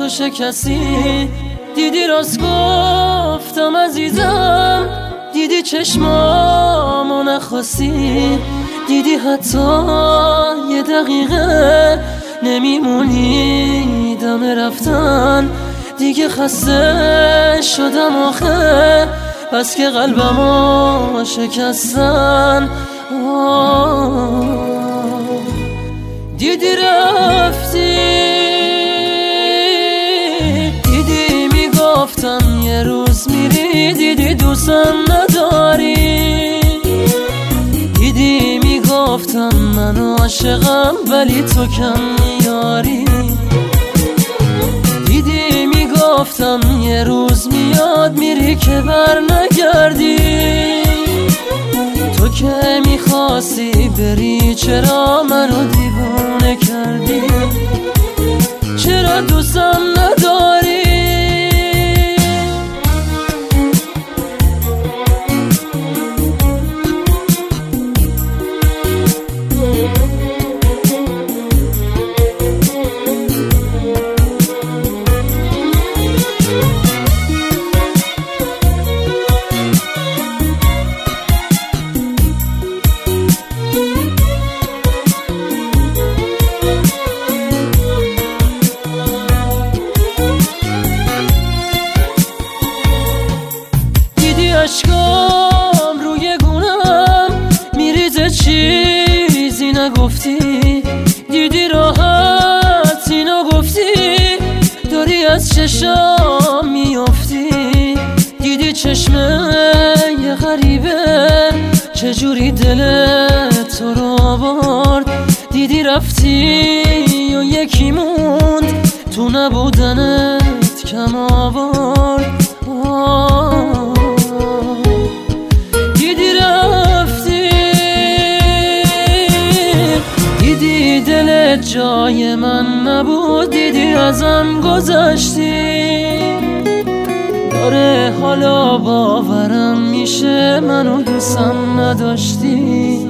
تو شکستی. دیدی راست گفتم عزیزم، دیدی چشمامو نخواستی. دیدی حتی یه دقیقه نمیمونی دم رفتن. دیگه خسته شدم آخه، بس که قلبمو شکستن. دیدی رفتی، دیدی میگفتم یه روز میری. دیدی دوستم نداری، دیدی میگفتم من عاشقم ولی تو کم میاری. دیدی میگفتم یه روز میاد میری که بر نگردی. تو که میخواستی بری چرا منو دیوانه کردی؟ چرا دوستم نداری؟ اشکام روی گونم میریزه چیزی نگفتی. دیدی راحت اینو گفتی، داری از چشام میافتی. دیدی چشمه یه غریبه چجوری دل تو رو آورد. دیدی رفتی و یکی موند تو نبودنت کم آورد. دیدی دلت جای من نبود، دیدی ازم گذشتی. داره حالا باورم میشه منو دوستم نداشتی.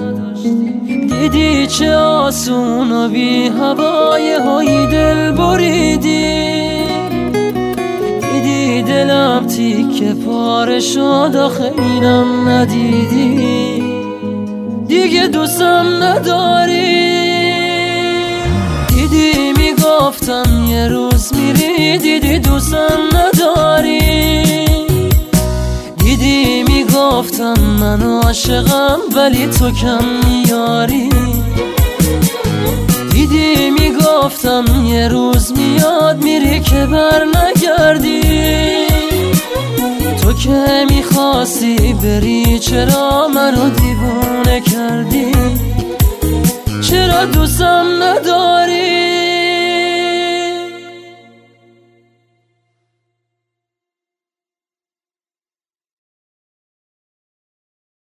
دیدی چه آسون و بی هوای هایی دل بریدی. دیدی دلم تیکه پاره شد آخه اینم ندیدی. دیگه دوستم نداری. دیدی میگفتم یه روز میری. دیدی دوستم نداری. دیدی میگفتم من عاشقم ولی تو کم میاری. دیدی میگفتم یه روز میاد میری که بر نگردی. تو که میخواستی بری چرا منو دیوانه کردی؟ چرا دوستم نداری؟